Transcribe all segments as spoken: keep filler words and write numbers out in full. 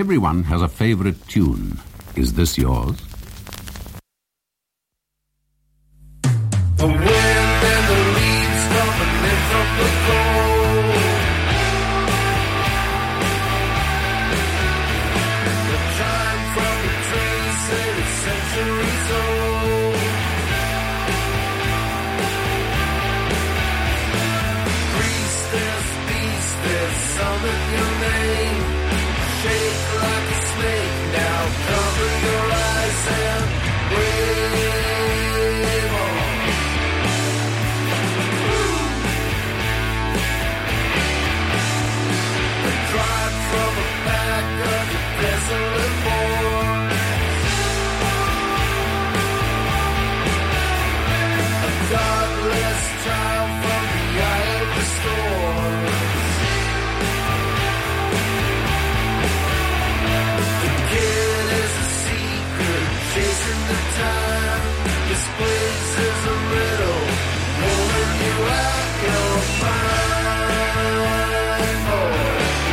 Everyone has a favorite tune. Is this yours? The wind and the leaves coming in from the cold. The chime from the trees say it's centuries old. Priest, there's peace, there's some in your name. Shake like a snake, now cover your eyes and wave on. Drive from the back of the desolate moor. A godless child from the eye of the storm. The kid is a secret, chasing the time. This place is a riddle, holding you out your mind, boy.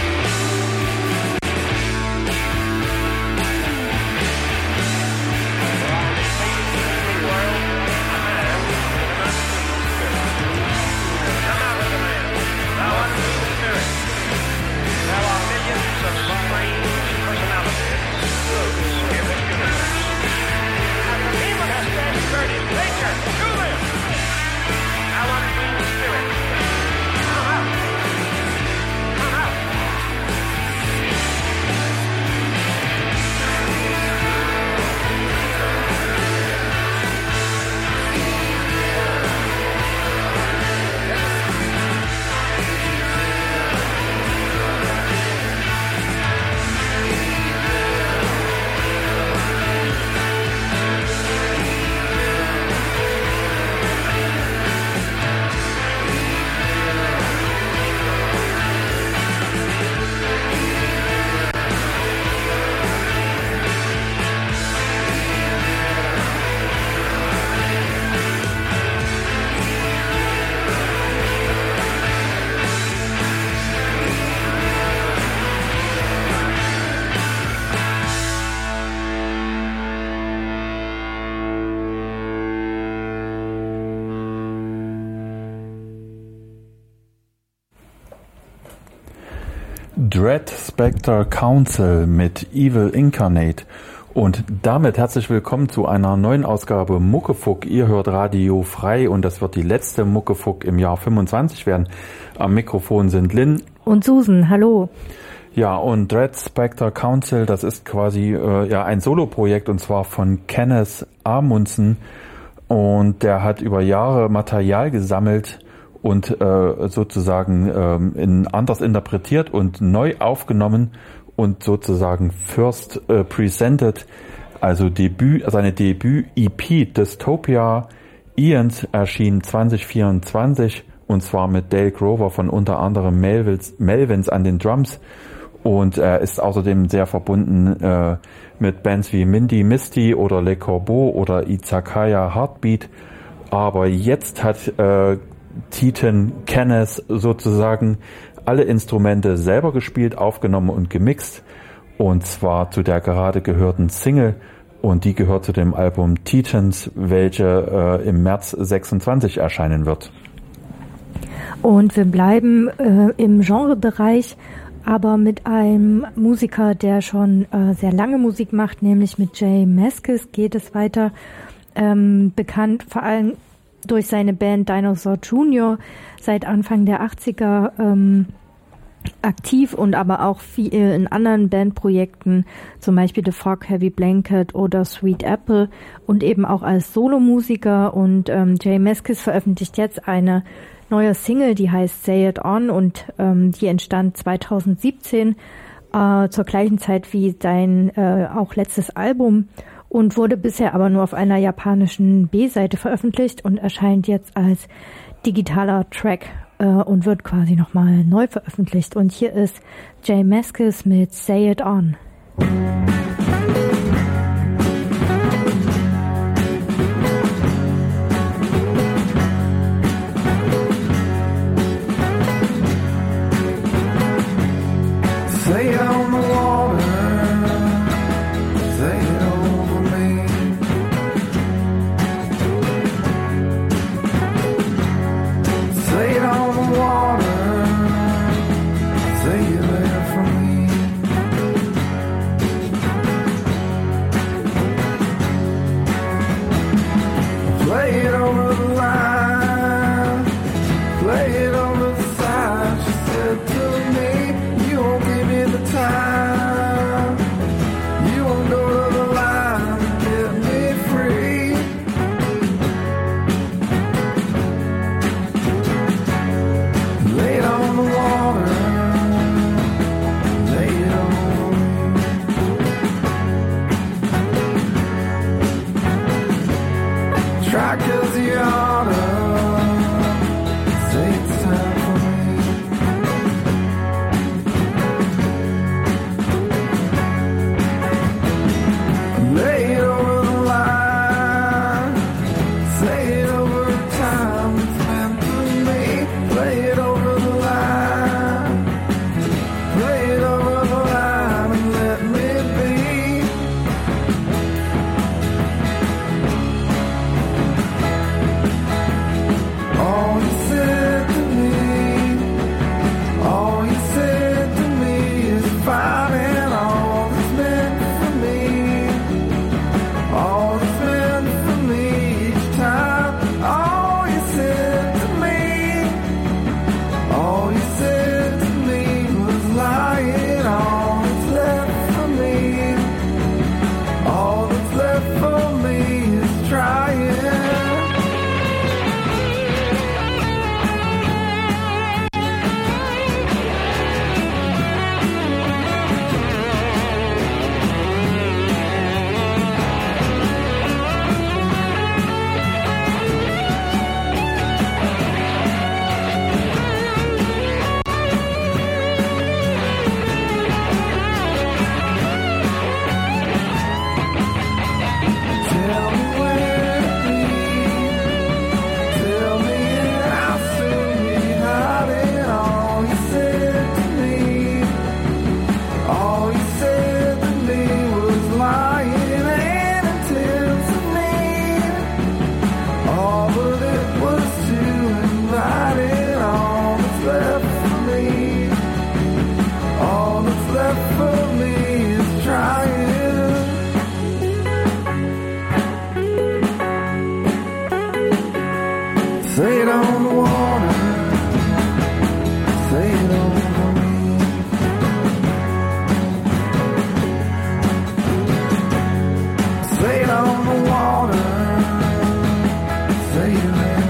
Dread Spectre Council mit Evil Incarnate. Und damit herzlich willkommen zu einer neuen Ausgabe Muckefuck. Ihr hört Radio Frei und das wird die letzte Muckefuck im Jahr fünfundzwanzig werden. Am Mikrofon sind Lynn und Susan. Hallo. Ja, und Dread Spectre Council, das ist quasi äh, ja ein Soloprojekt und zwar von Kenneth Amundsen. Und der hat über Jahre Material gesammelt und äh, sozusagen ähm, in, anders interpretiert und neu aufgenommen und sozusagen first äh, presented, also Debüt, seine Debüt-E P Dystopia Ians erschien zwanzig vierundzwanzig und zwar mit Dale Grover von unter anderem Melvins, Melvins an den Drums und er ist außerdem sehr verbunden äh, mit Bands wie Mindy Misty oder Le Corbeau oder Izakaya Heartbeat, aber jetzt hat äh, Titan Kenneth sozusagen alle Instrumente selber gespielt, aufgenommen und gemixt und zwar zu der gerade gehörten Single und die gehört zu dem Album Titans, welche äh, im März sechsundzwanzig erscheinen wird. Und wir bleiben äh, im Genrebereich, aber mit einem Musiker, der schon äh, sehr lange Musik macht, nämlich mit J Mascis geht es weiter, ähm, bekannt vor allem durch seine Band Dinosaur Junior, seit Anfang der achtziger ähm, aktiv und aber auch viel in anderen Bandprojekten, zum Beispiel The Fog Heavy Blanket oder Sweet Apple und eben auch als Solomusiker. Und ähm, J Mascis veröffentlicht jetzt eine neue Single, die heißt Say It On und ähm, die entstand zweitausendsiebzehn äh, zur gleichen Zeit wie sein äh, auch letztes Album. Und wurde bisher aber nur auf einer japanischen B-Seite veröffentlicht und erscheint jetzt als digitaler Track äh, und wird quasi nochmal neu veröffentlicht. Und hier ist J Mascis mit Say It On. Say on the water Say it on the water. Say it on the wind. Say it on the water. Say it on the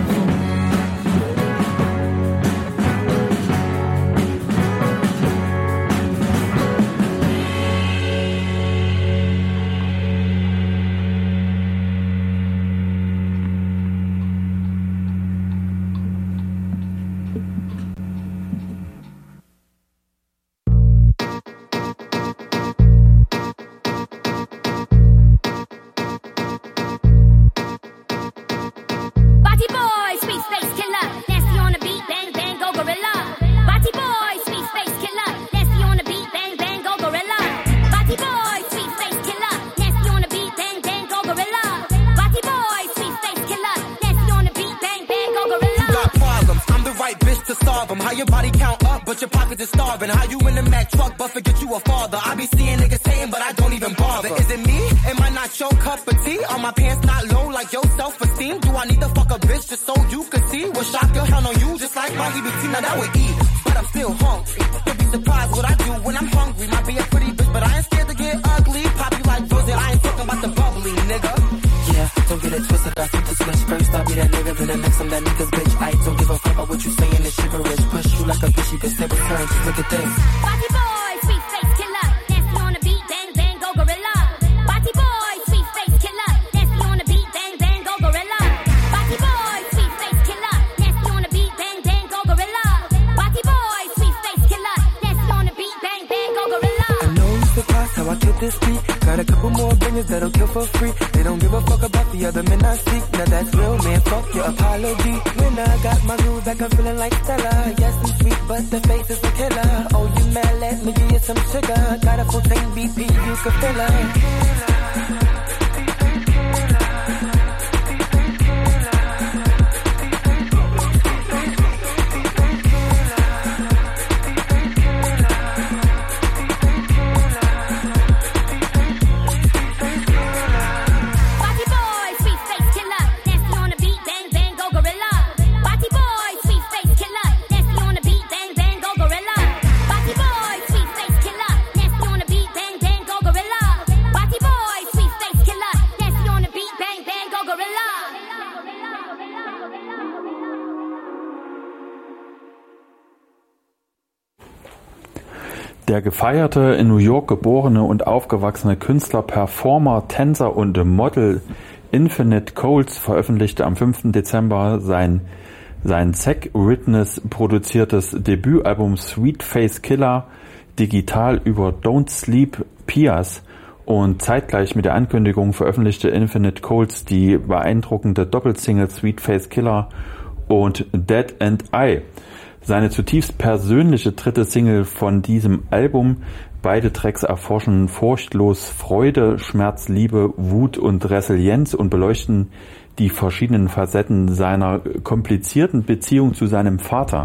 Der gefeierte, in New York geborene und aufgewachsene Künstler, Performer, Tänzer und Model Infinite Coles veröffentlichte am fünften Dezember sein, sein Zack Witness produziertes Debütalbum Sweet Face Killer digital über Don't Sleep Pias, und zeitgleich mit der Ankündigung veröffentlichte Infinite Coles die beeindruckende Doppelsingle Sweet Face Killer und Dead and I. Seine zutiefst persönliche dritte Single von diesem Album. Beide Tracks erforschen furchtlos Freude, Schmerz, Liebe, Wut und Resilienz und beleuchten die verschiedenen Facetten seiner komplizierten Beziehung zu seinem Vater,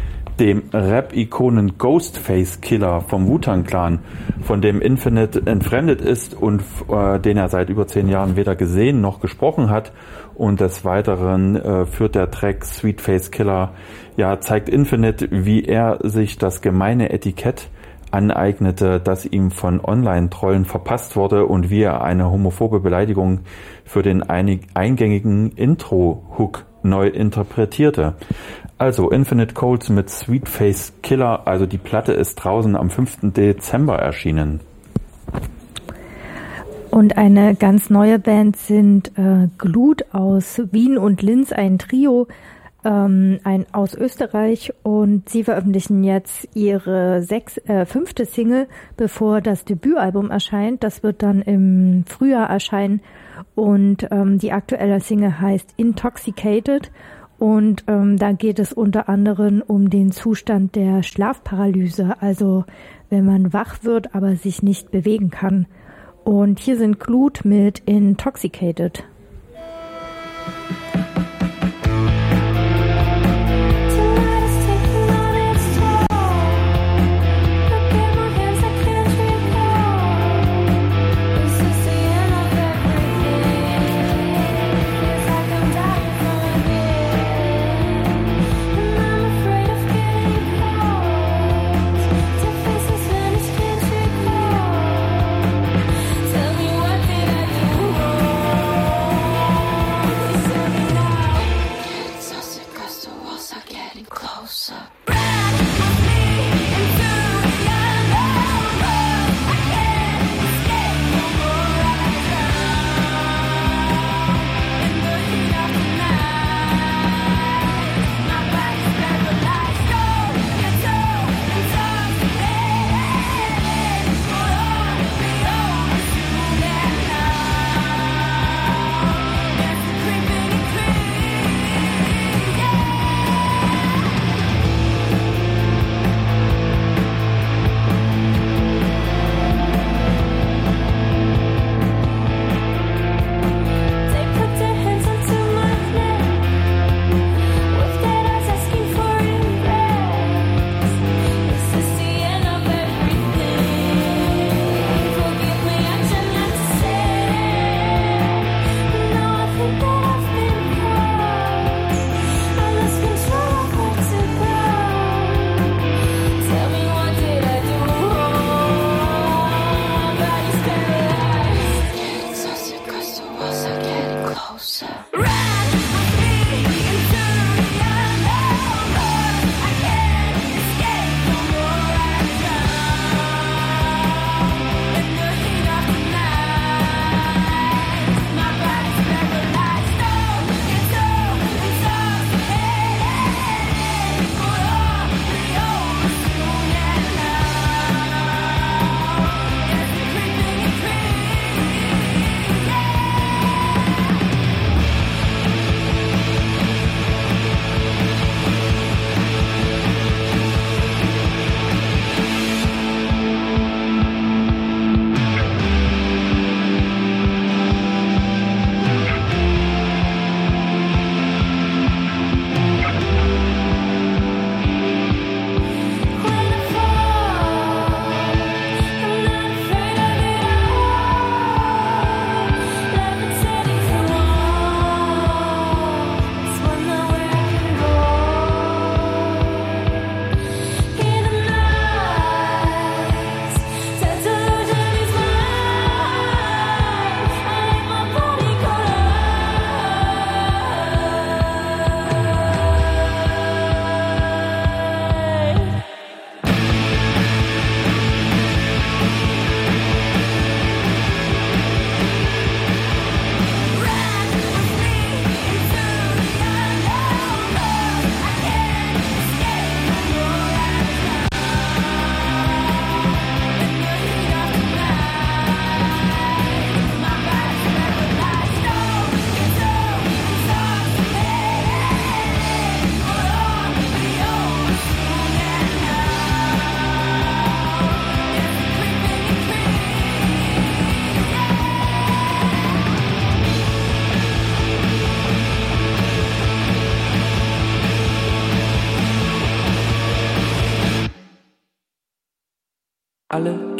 dem Rap-Ikonen Ghostface Killer vom Wu-Tang Clan, von dem Infinite entfremdet ist und äh, den er seit über zehn Jahren weder gesehen noch gesprochen hat. Und des Weiteren äh, führt der Track Sweet Face Killer, ja, zeigt Infinite, wie er sich das gemeine Etikett aneignete, das ihm von Online-Trollen verpasst wurde, und wie er eine homophobe Beleidigung für den einig, eingängigen Intro-Hook neu interpretierte. Also Infinite Coles mit Sweet Face Killer, also die Platte ist draußen am fünften Dezember erschienen. Und eine ganz neue Band sind äh, Glut aus Wien und Linz, ein Trio, ähm, ein aus Österreich, und sie veröffentlichen jetzt ihre sechs, äh, fünfte Single, bevor das Debütalbum erscheint. Das wird dann im Frühjahr erscheinen, und ähm, die aktuelle Single heißt Intoxicated, und ähm, da geht es unter anderem um den Zustand der Schlafparalyse, also wenn man wach wird, aber sich nicht bewegen kann. Und hier sind Glut mit Intoxicated.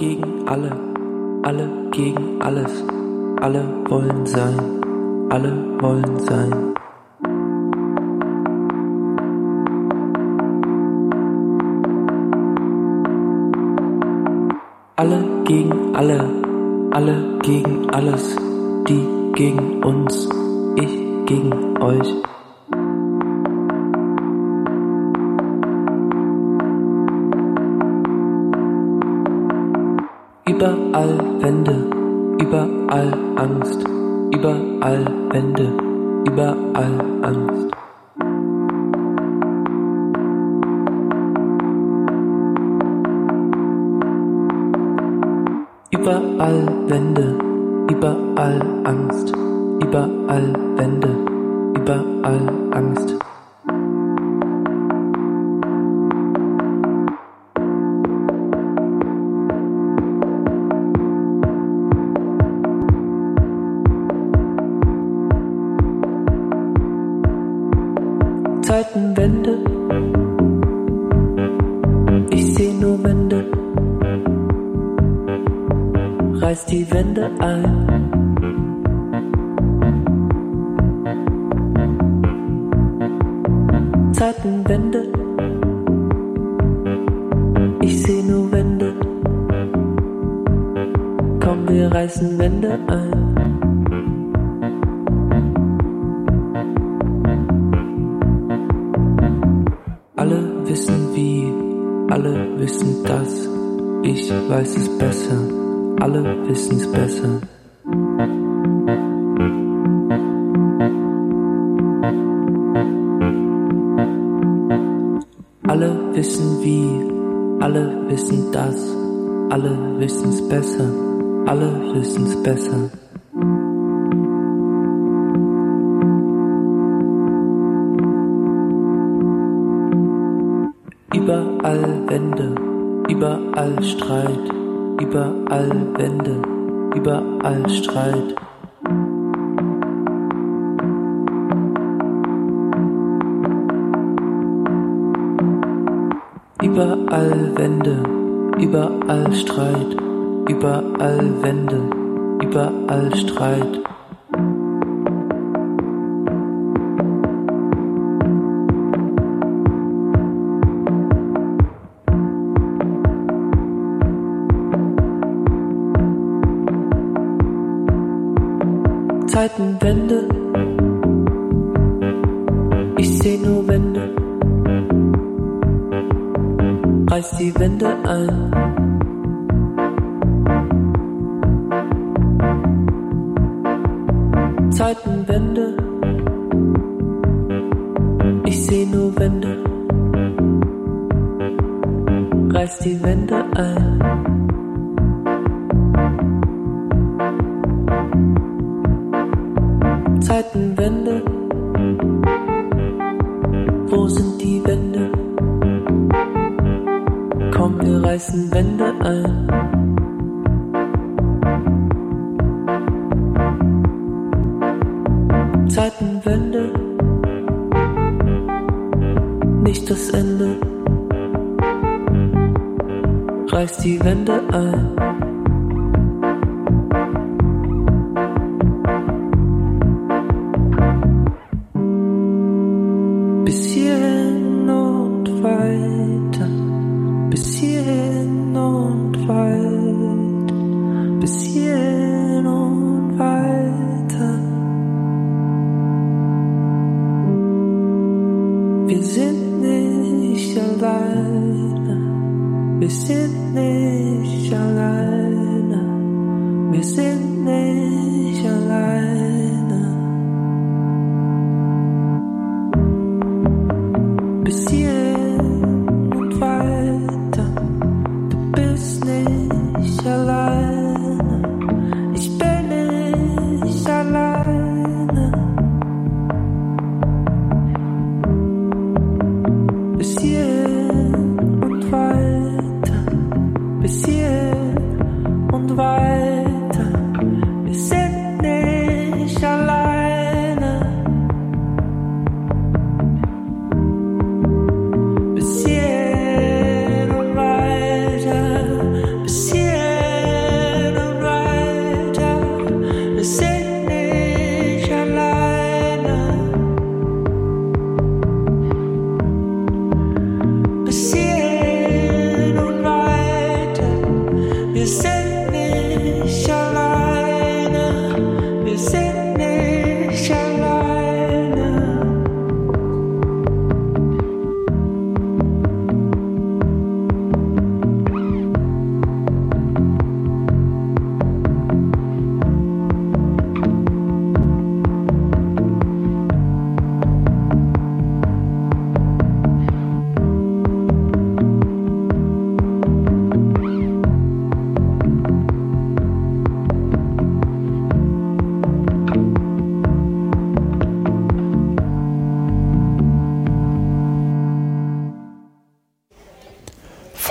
gegen alle, alle gegen alles, alle wollen sein, alle wollen sein. Alle gegen alle, alle gegen alles, die gegen uns, ich gegen euch. Überall Wände, überall Angst, überall Wände, überall Angst. Überall Wände, überall Angst, überall Wände, überall Angst. Zeitenwende, ich seh nur Wände. Reiß die Wände ein. Zeitenwende, ich seh nur Wände. Komm, wir reißen Wände ein. Alle wissen wie, alle wissen das. Ich weiß es besser. Alle wissen's besser. Alle wissen wie, alle wissen das. Alle wissen's besser. Alle wissen's besser. Überall Wände, überall Streit. Überall Wände, überall Streit. Überall Wände, überall Streit. Überall Wände, überall Streit. Zeitenwende, ich seh nur Wände. Reiß die Wände ein. Zeitenwende, ich seh nur Wände. Reiß die Wände ein. Zeitenwende, wo sind die Wände? Komm, wir reißen Wände ein. Zeitenwende, nicht das Ende. Reiß die Wände ein. Bis hierhin und weiter.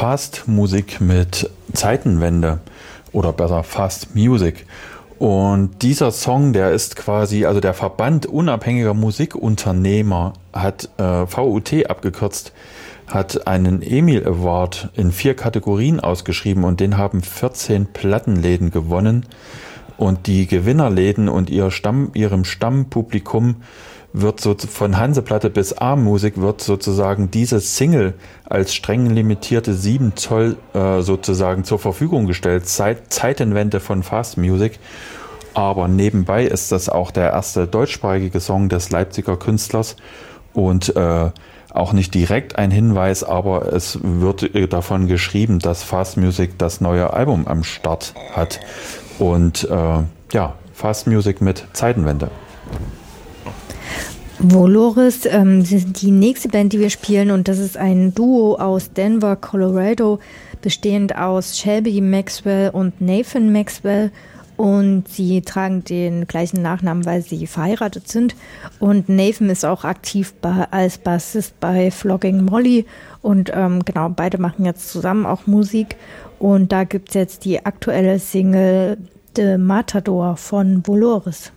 Fast-Musik mit Zeitenwende oder besser Fast Music. Und dieser Song, der ist quasi, also der Verband unabhängiger Musikunternehmer hat äh, V U T abgekürzt, hat einen Emil Award in vier Kategorien ausgeschrieben und den haben vierzehn Plattenläden gewonnen. Und die Gewinnerläden und ihr Stamm, ihrem Stammpublikum wird so von Hanseplatte bis A-Musik wird sozusagen diese Single als streng limitierte sieben Zoll äh, sozusagen zur Verfügung gestellt, Zeit, Zeitenwende von Fast Music. Aber nebenbei ist das auch der erste deutschsprachige Song des Leipziger Künstlers und äh, auch nicht direkt ein Hinweis, aber es wird davon geschrieben, dass Fast Music das neue Album am Start hat. Und äh, ja, Fast Music mit Zeitenwende. Voloris, ähm, die nächste Band, die wir spielen, und das ist ein Duo aus Denver, Colorado, bestehend aus Shelby Maxwell und Nathan Maxwell. Und sie tragen den gleichen Nachnamen, weil sie verheiratet sind. Und Nathan ist auch aktiv bei, als Bassist bei Flogging Molly. Und ähm, genau, beide machen jetzt zusammen auch Musik. Und da gibt es jetzt die aktuelle Single The Matador von Voloris.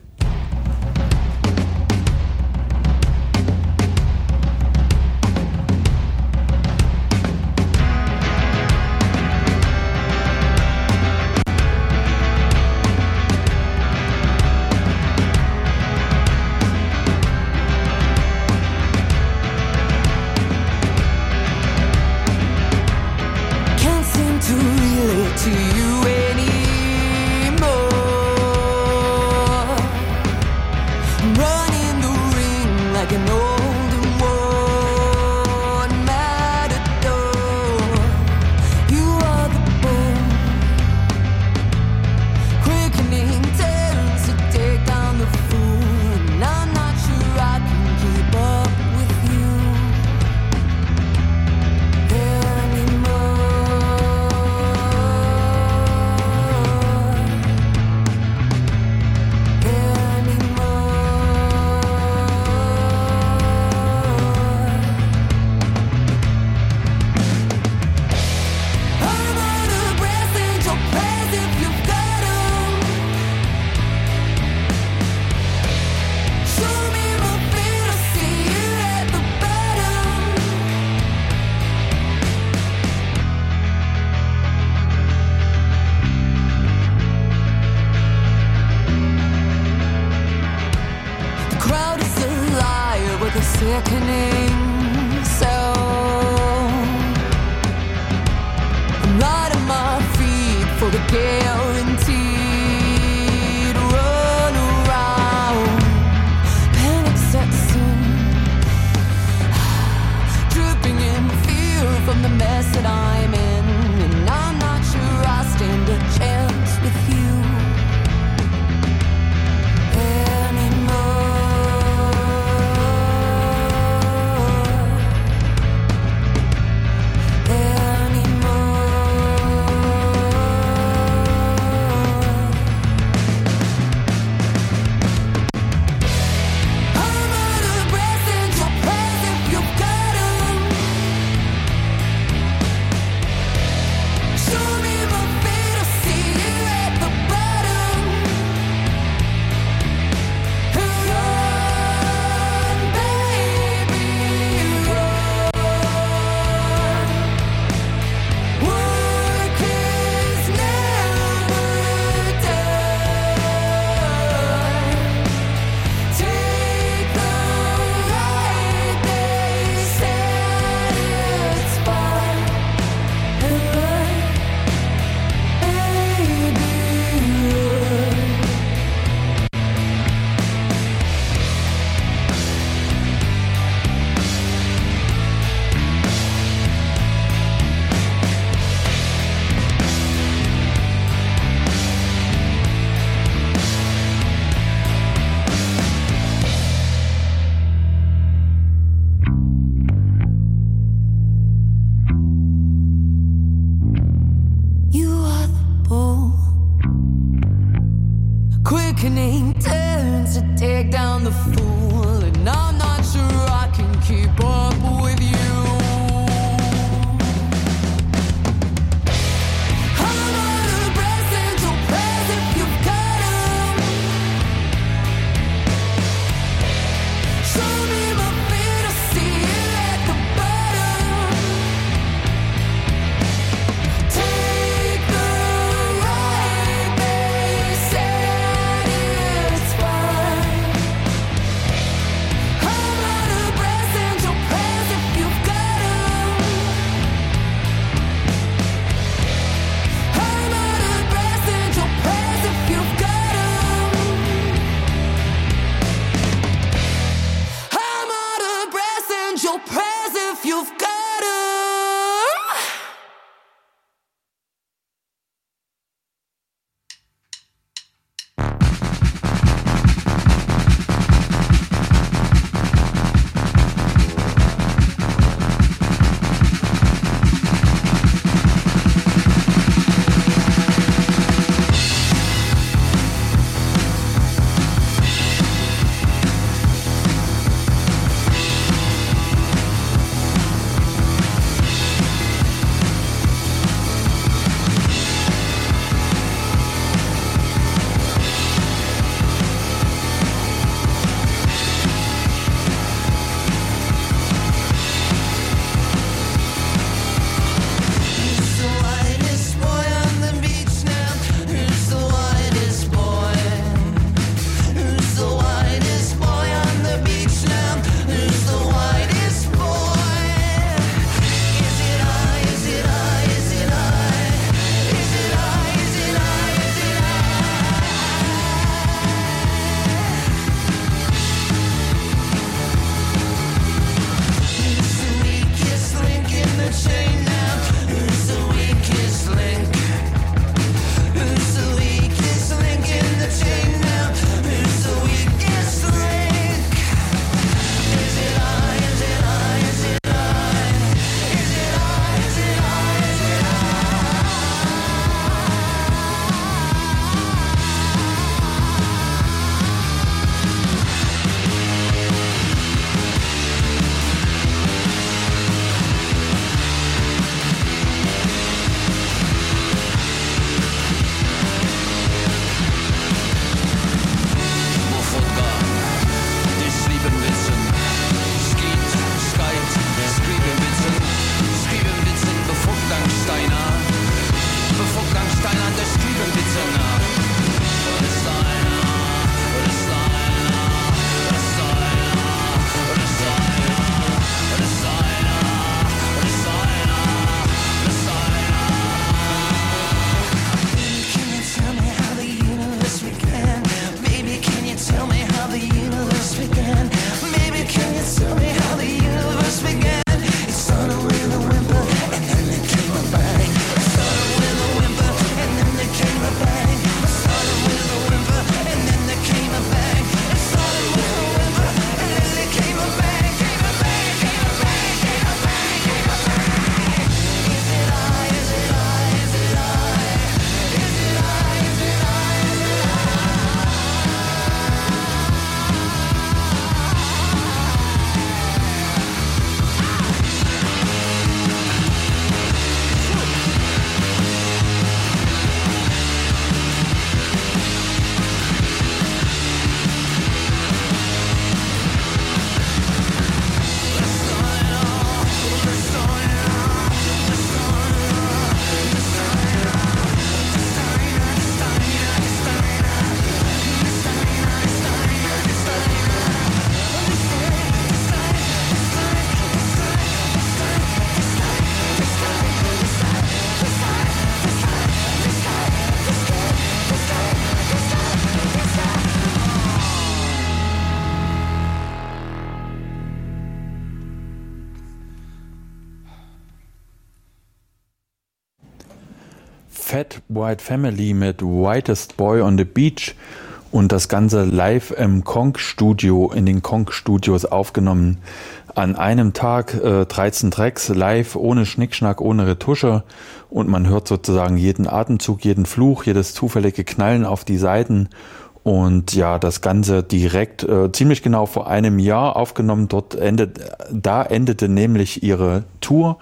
Fat White Family mit Whitest Boy on the Beach und das Ganze live im Konk-Studio, in den Konk-Studios aufgenommen. An einem Tag äh, dreizehn Tracks live, ohne Schnickschnack, ohne Retusche und man hört sozusagen jeden Atemzug, jeden Fluch, jedes zufällige Knallen auf die Saiten. Und ja, das Ganze direkt, äh, ziemlich genau vor einem Jahr aufgenommen. Dort endet, da endete nämlich ihre Tour.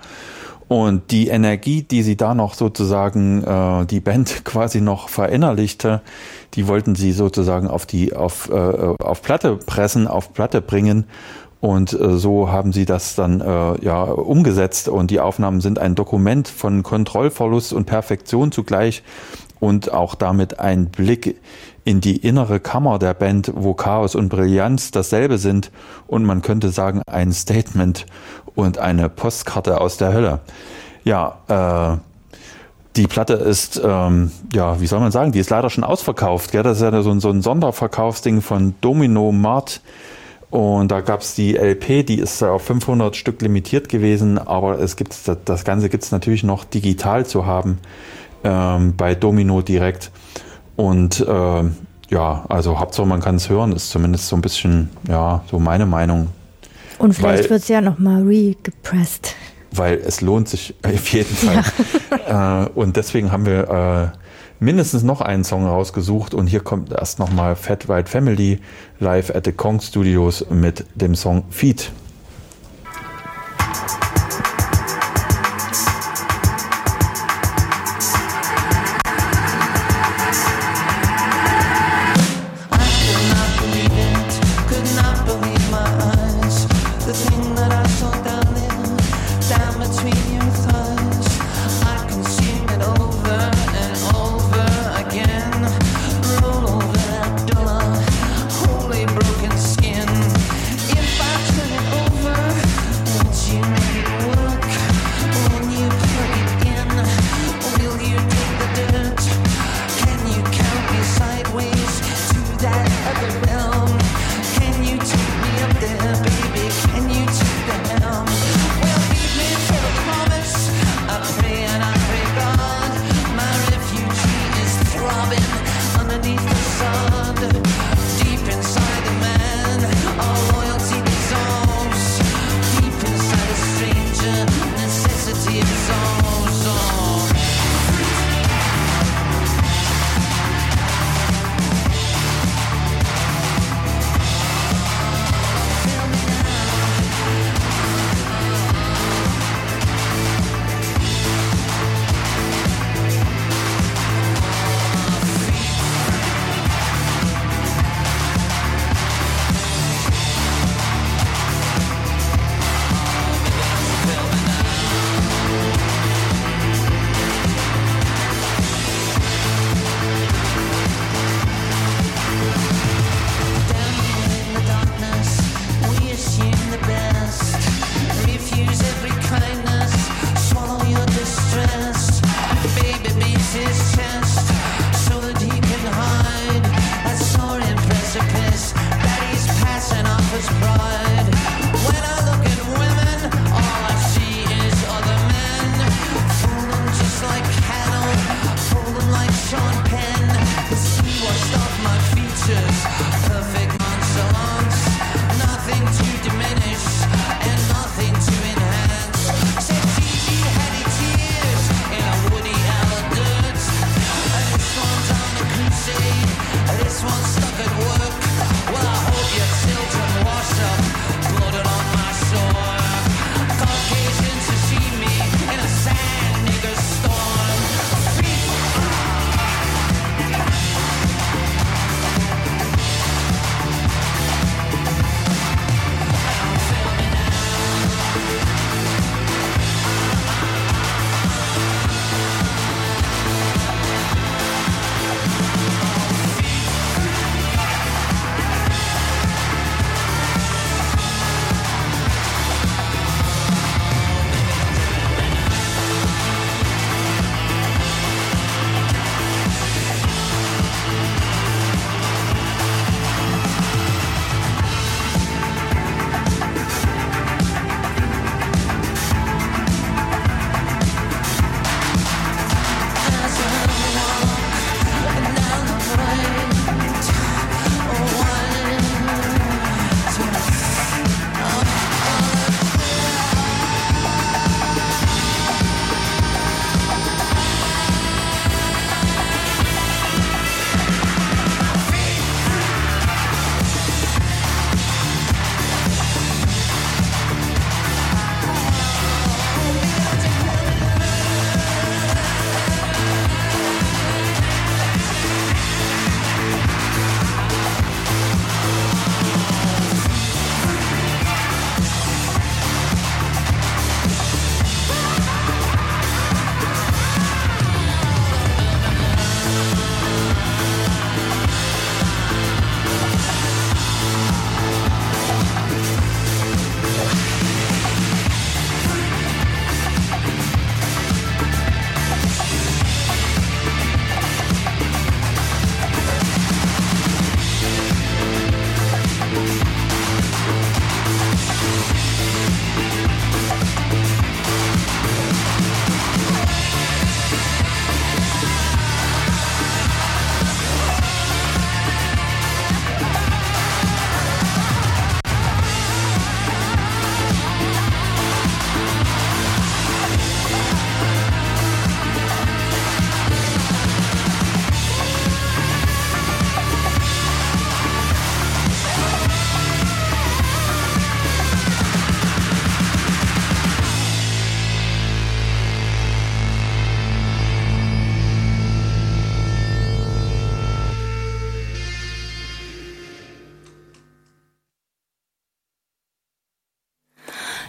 Und die Energie, die sie da noch sozusagen, äh, die Band quasi noch verinnerlichte, die wollten sie sozusagen auf die, auf, äh, auf Platte pressen, auf Platte bringen. Und äh, so haben sie das dann äh, ja umgesetzt. Und die Aufnahmen sind ein Dokument von Kontrollverlust und Perfektion zugleich. Und auch damit ein Blick in die innere Kammer der Band, wo Chaos und Brillanz dasselbe sind und man könnte sagen ein Statement und eine Postkarte aus der Hölle. Ja, äh, die Platte ist, ähm, ja, wie soll man sagen, die ist leider schon ausverkauft. Gell? Das ist ja so ein, so ein Sonderverkaufsding von Domino Mart und da gab es die L P, die ist auf fünfhundert Stück limitiert gewesen, aber es gibt das Ganze gibt es natürlich noch digital zu haben ähm, bei Domino direkt. Und äh, ja, also Hauptsache man kann es hören, ist zumindest so ein bisschen, ja, so meine Meinung. Und vielleicht wird es ja nochmal re-gepresst. Weil es lohnt sich auf jeden Fall. Ja. Äh, und deswegen haben wir äh, mindestens noch einen Song rausgesucht und hier kommt erst nochmal Fat White Family live at the Konk Studios mit dem Song Feet. Broken skin. If I turn it over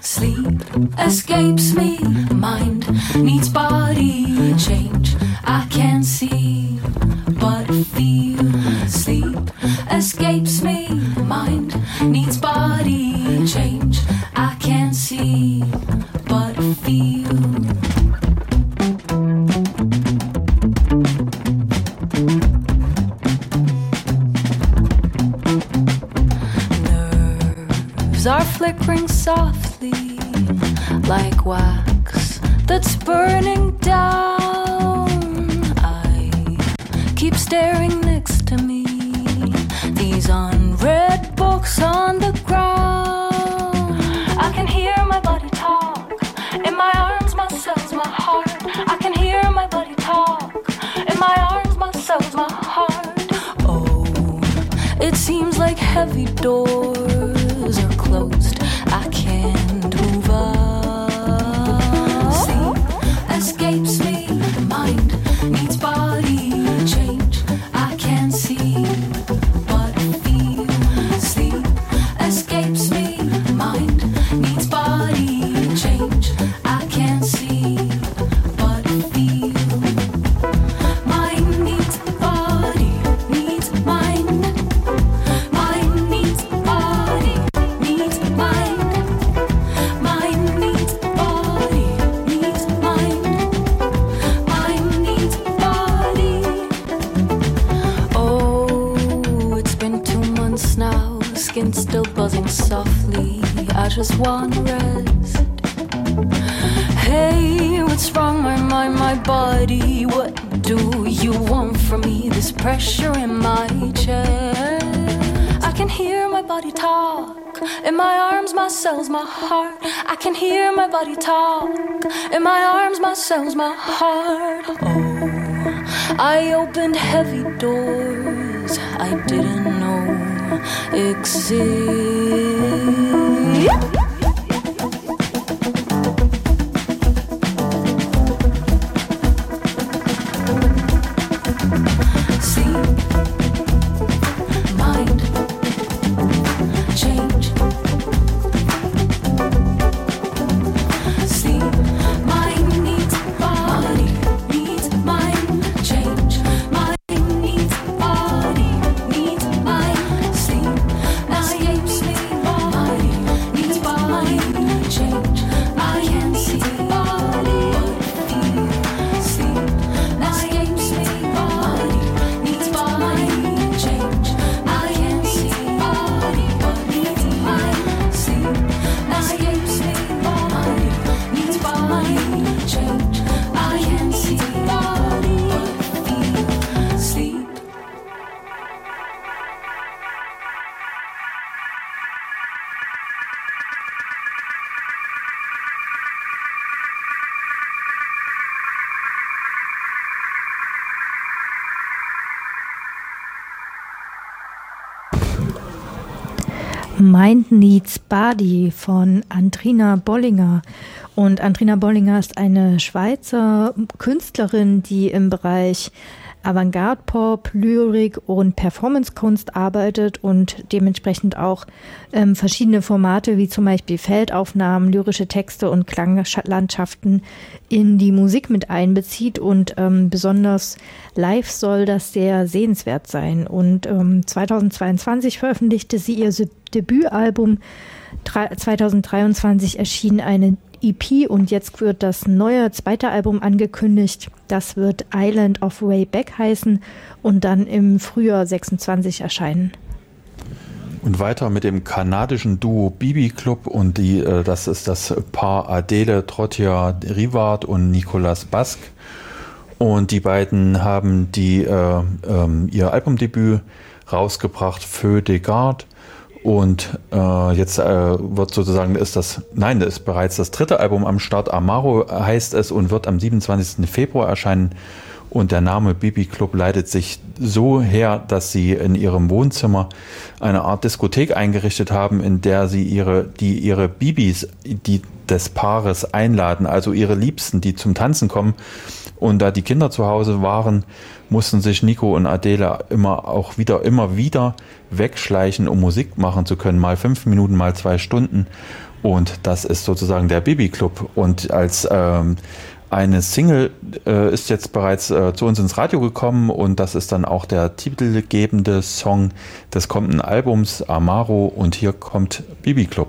Sleep escapes me, mind needs body change. I can't see but feel. Sleep escapes me, mind needs body change. I can't see but feel. Nerves are flickering softly like wax that's burning down. I keep staring next to me, these unread books on the ground. I can hear my body talk, in my arms, my cells, my heart. I can hear my body talk, in my arms, my cells, my heart. Oh, it seems like heavy doors are closed. I can't move on. Sleep escapes me, mind needs body change. I can't see but feel. Sleep escapes me, mind needs body change. I can't see but feel. Mind needs body, needs mind. Mind needs body, needs mind. Mind needs body, needs mind. Mind needs body. Oh, it's been two months now, skin still buzzing softly. I just wanna rest. Hey, what's wrong, my mind, my body? What do you want from me? This pressure in my chest. I can hear my body talk, in my arms, my cells, my heart. I can hear my body talk, in my arms, my cells, my heart. Oh, I opened heavy doors I didn't know exist. Sleep, mind, change. Sleep, mind needs body, needs mind, change. Mind needs body, needs mind. Sleep escapes me, body needs body change. I can't see body but feel. Sleep escapes me, body needs body change. I can't see body but needs mind. Sleep escapes me, body needs body change. I can't see body but feel. Sleep. Mind Needs Body von Andrina Bollinger. Und Andrina Bollinger ist eine Schweizer Künstlerin, die im Bereich Avantgarde-Pop, Lyrik und Performancekunst arbeitet und dementsprechend auch ähm, verschiedene Formate wie zum Beispiel Feldaufnahmen, lyrische Texte und Klanglandschaften in die Musik mit einbezieht. Und ähm, besonders live soll das sehr sehenswert sein. Und ähm, zweitausendzweiundzwanzig veröffentlichte sie ihr Debütalbum. zweitausenddreiundzwanzig erschien eine E P und jetzt wird das neue zweite Album angekündigt. Das wird Island of Way Back heißen und dann im Frühjahr sechsundzwanzig erscheinen. Und weiter mit dem kanadischen Duo Bibi Club und die, äh, das ist das Paar Adele Trottier-Rivard und Nicolas Basque. Und die beiden haben die, äh, ähm, ihr Albumdebüt rausgebracht, Feu de Garde. Und äh, jetzt äh, wird sozusagen, ist das, nein, das ist bereits das dritte Album am Start. Amaro heißt es und wird am siebenundzwanzigsten Februar erscheinen. Und der Name Bibi Club leitet sich so her, dass sie in ihrem Wohnzimmer eine Art Diskothek eingerichtet haben, in der sie ihre, die ihre Bibis, die des Paares einladen, also ihre Liebsten, die zum Tanzen kommen. Und da die Kinder zu Hause waren, mussten sich Nico und Adele immer auch wieder, immer wieder wegschleichen, um Musik machen zu können. Mal fünf Minuten, mal zwei Stunden. Und das ist sozusagen der Bibi Club. Und als ähm, eine Single äh, ist jetzt bereits äh, zu uns ins Radio gekommen und das ist dann auch der titelgebende Song des kommenden Albums Amaro und hier kommt Bibi Club.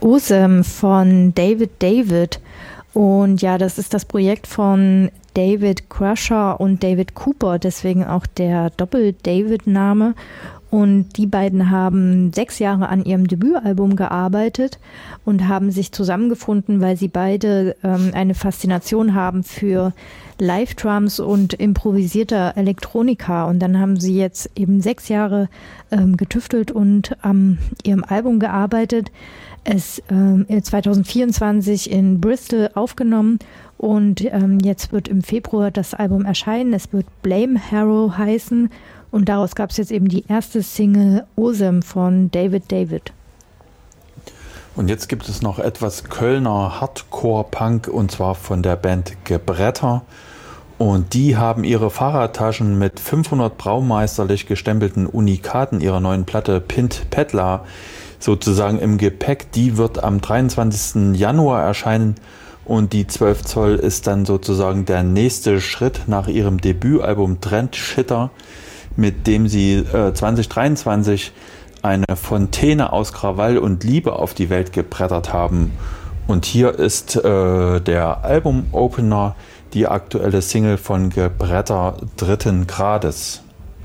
Awesome von David David. Und ja, das ist das Projekt von David Crusher und David Cooper, deswegen auch der Doppel-David-Name. Und die beiden haben sechs Jahre an ihrem Debütalbum gearbeitet und haben sich zusammengefunden, weil sie beide ähm, eine Faszination haben für Live-Drums und improvisierter Elektronika. Und dann haben sie jetzt eben sechs Jahre ähm, getüftelt und an ihrem Album gearbeitet. Es ähm, zwanzig vierundzwanzig in Bristol aufgenommen und ähm, jetzt wird im Februar das Album erscheinen. Es wird Blame Harrow heißen. Und daraus gab es jetzt eben die erste Single Awesome von David David. Und jetzt gibt es noch etwas Kölner Hardcore-Punk und zwar von der Band Gebretter. Und die haben ihre Fahrradtaschen mit fünfhundert braumeisterlich gestempelten Unikaten ihrer neuen Platte Pint Peddler sozusagen im Gepäck. Die wird am dreiundzwanzigsten Januar erscheinen. Und die zwölf Zoll ist dann sozusagen der nächste Schritt nach ihrem Debütalbum Trendshitter, mit dem sie äh, zwanzig dreiundzwanzig eine Fontäne aus Krawall und Liebe auf die Welt gebrettert haben. Und hier ist äh, der Album-Opener, die aktuelle Single von Gebretter dritten Grades.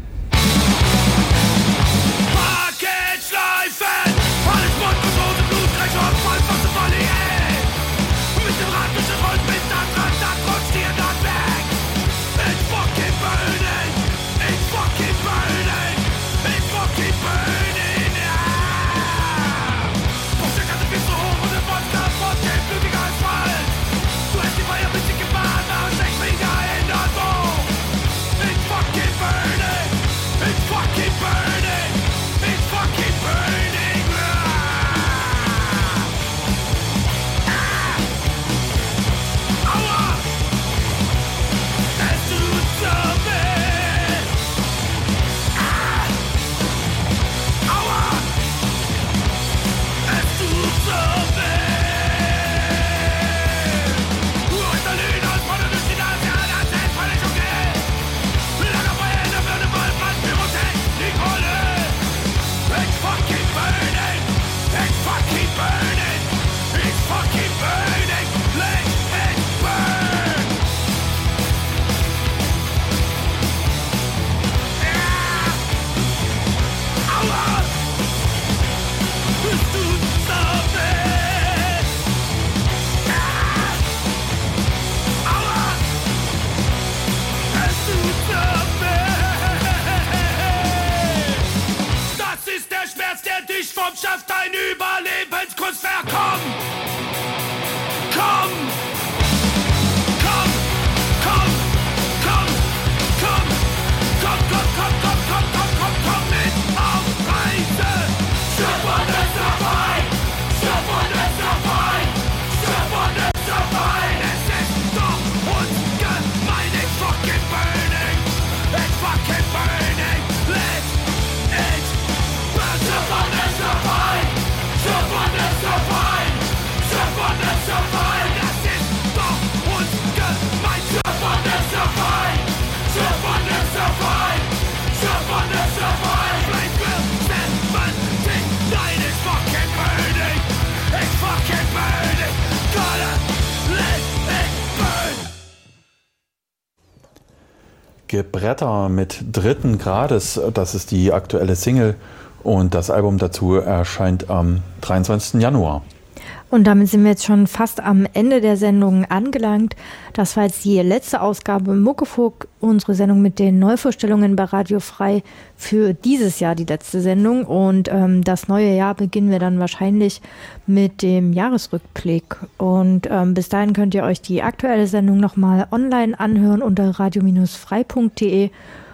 Gebretter mit dritten Grades, das ist die aktuelle Single und das Album dazu erscheint am dreiundzwanzigsten Januar. Und damit sind wir jetzt schon fast am Ende der Sendung angelangt. Das war jetzt die letzte Ausgabe Muckefuck, unsere Sendung mit den Neuvorstellungen bei Radio Frei für dieses Jahr, die letzte Sendung. Und ähm, das neue Jahr beginnen wir dann wahrscheinlich mit dem Jahresrückblick. Und ähm, bis dahin könnt ihr euch die aktuelle Sendung nochmal online anhören unter radio frei punkt de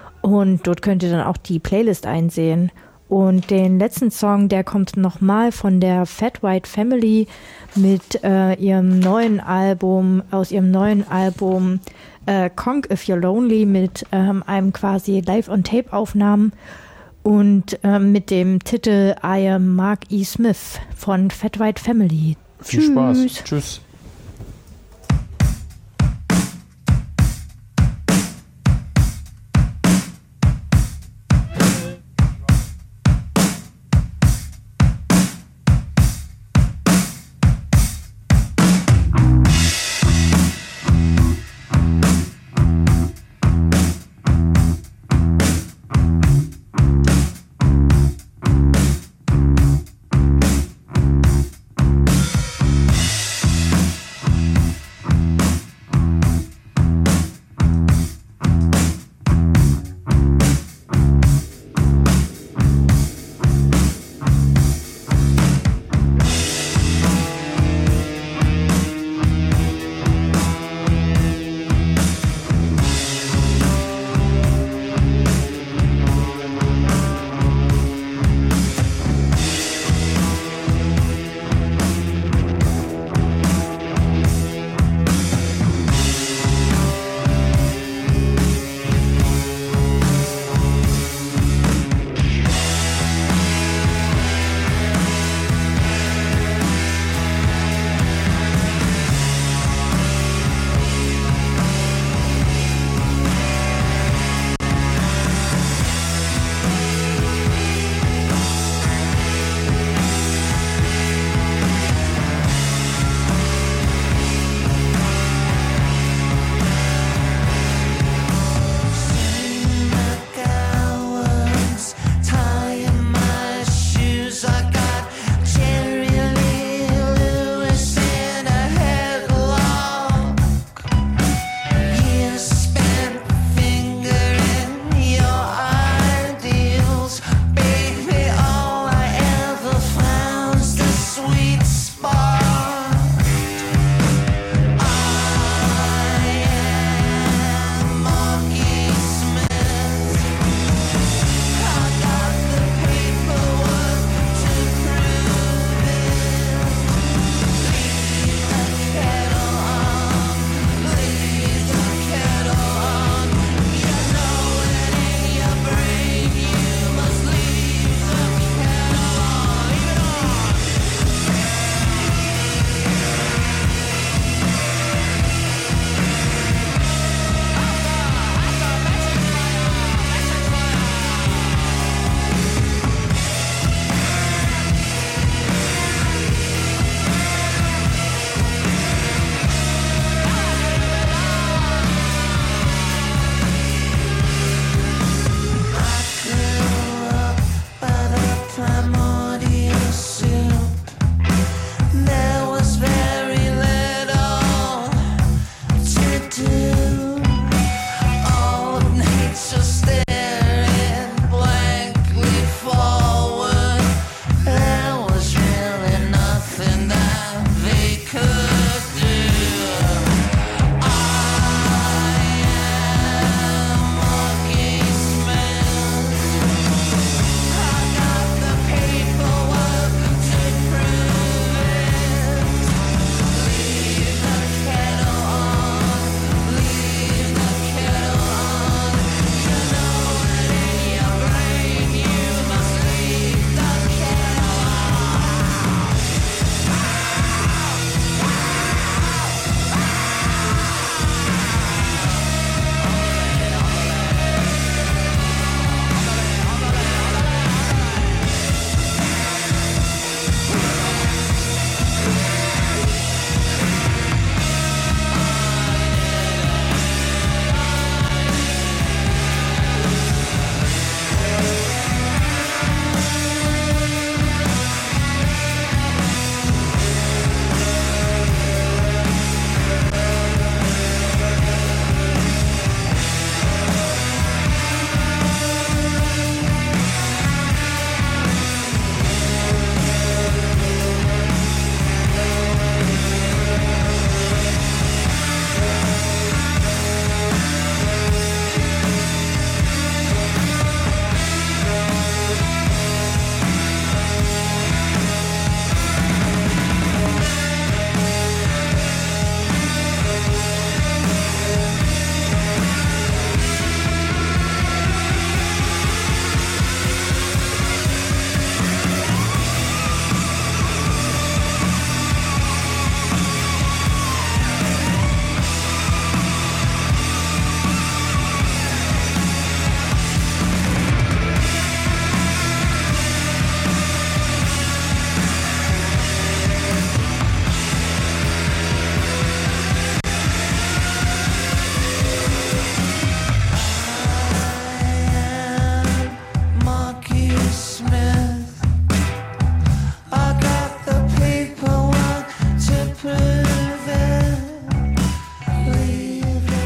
und dort könnt ihr dann auch die Playlist einsehen. Und den letzten Song, der kommt nochmal von der Fat White Family mit äh, ihrem neuen Album, aus ihrem neuen Album äh, Conk If You're Lonely mit ähm, einem quasi Live-on-Tape-Aufnahmen und ähm, mit dem Titel I Am Mark E. Smith von Fat White Family. Viel Tschüss. Spaß. Tschüss.